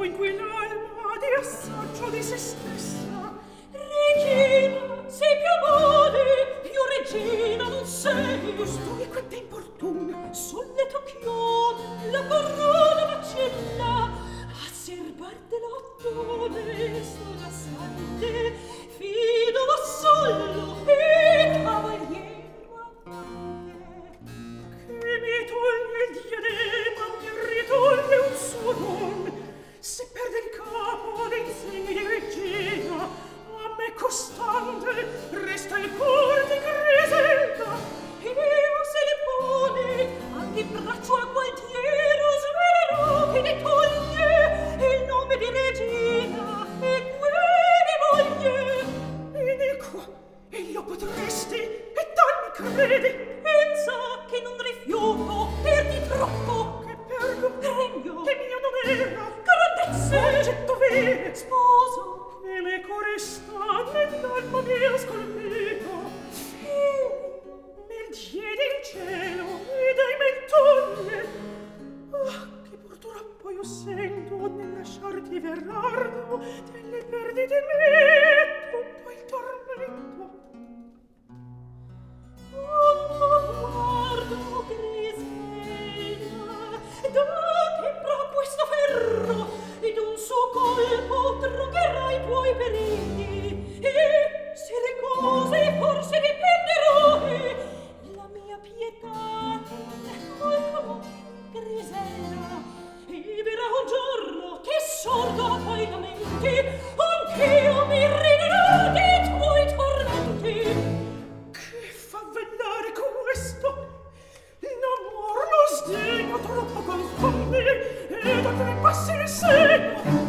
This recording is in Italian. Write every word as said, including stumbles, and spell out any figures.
in cui l'alma di assaggio di se stessa. Regina, sei più amore, più regina non sei. Costui quanto importuna, solle tocchione, la corona vacilla, a serbar dell'ottone, sola sante, fido solo e cavaliero amante. Che mi toglie il diadema, mi ritoglie un suo don, se perde il capo dei segni di regina, a me costante resta il cuor di Griselda. Io se le pone all'imbraccio a gualtiero svelerò che ne toglie il nome di regina e que di moglie. Vieni qua, e lo potresti, e tal mi credi. Pensa che non rifiuto, perdi troppo. Che perdo? Regno. Che mio non era. Grandezze. Oggetto vero. Sposo. E le coresta nell'alma mia scolpito. Fili. Nel diede il cielo ed ai mentoglie. Ah, che purtroppo io sento nel lasciarti verlardo delle perdite mie tutto il tormento. Quanto guardo Griselda, da che pro questo ferro ed un suo colpo drogherai i tuoi perigli, e se le cose forse dipenderò, la mia pietà colcamo Griselda, e verrà un giorno che sordo a tuoi lamenti, anch'io mi riderò dei tuoi tormenti. Che fa vellare questo? L'amor lo sdegno troppo confonde, e da tre passi il segno